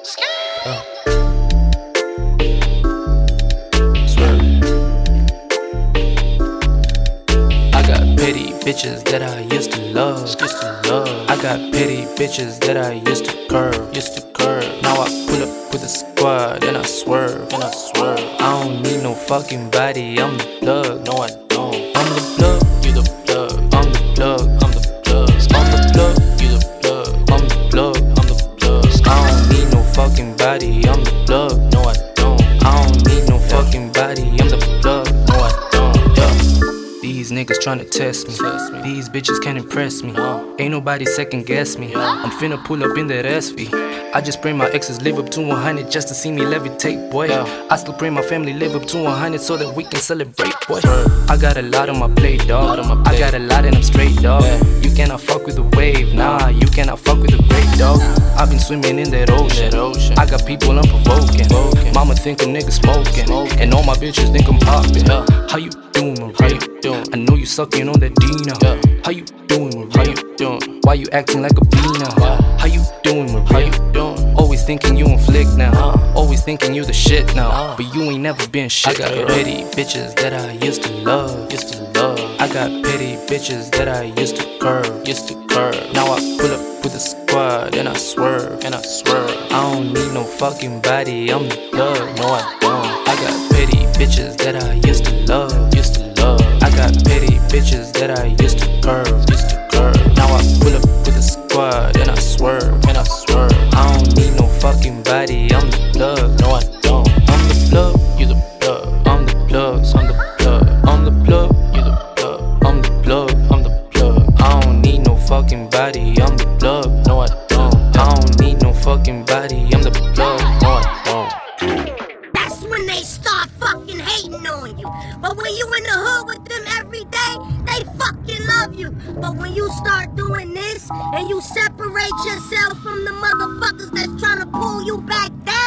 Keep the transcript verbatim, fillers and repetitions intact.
Uh. Swear. I got petty bitches that I used to love, used to love. I got petty bitches that I used to curve, used to curve. Now I pull up with a squad and I swerve, and I swerve. I don't need no fucking body, I'm the plug. No, I don't. I'm the plug, you the plug. I'm the plug, I'm the plug. I'm the plug, you the plug. I'm the plug, I'm the plug. I don't need no fucking body, I'm the plug. No, I don't. I don't need no fucking body, I'm the plug. No, I don't. Yeah. These niggas tryna test me. These bitches can't impress me. Ain't nobody second guess me. I'm finna pull up in that S V. I just pray my exes live up to one hundred just to see me levitate, boy. I still pray my family live up to one hundred so that we can celebrate, boy. I got a lot on my plate, dog. I got a lot and I'm straight, dog. You cannot fuck with the wave, nah. You cannot fuck with the break, dog. I've been swimming in that ocean. I got people I'm provoking. Mama think a nigga smoking, and all my bitches think I'm popping. How you doing, Maria? I know you sucking on that Dina. How you doing, Maria? Why you acting like a Bina? How you doing, Maria? Always thinking you on flick now. Always thinking you the shit now. But you ain't never been shit. I got petty bitches that I used to love, used to love. I got petty bitches that I used to curve, used to curve. Now I pull up with a squad and I swerve, and I swerve. I don't need no fucking body, I'm the plug. No, I don't. I got petty bitches that I used to love, used to love. I got petty bitches that I used to curve, used to curve. Now I pull up with a squad and I swerve, and I swerve. I don't need no fucking body, I'm the plug. No, I don't. I'm the plug, you the plug. I'm the plug, I'm the plug. I'm the plug, you the plug. I'm the plug, I'm the plug. I don't need no fucking body, I'm the plug. No, I don't. I don't need no fucking body, I'm the plug. No, I don't. That's when they start fucking hating on you. But when you in the hood with them every day, they fucking love you. But when you start doing this and you separate yourself from the motherfuckers that's trying to pull you back down,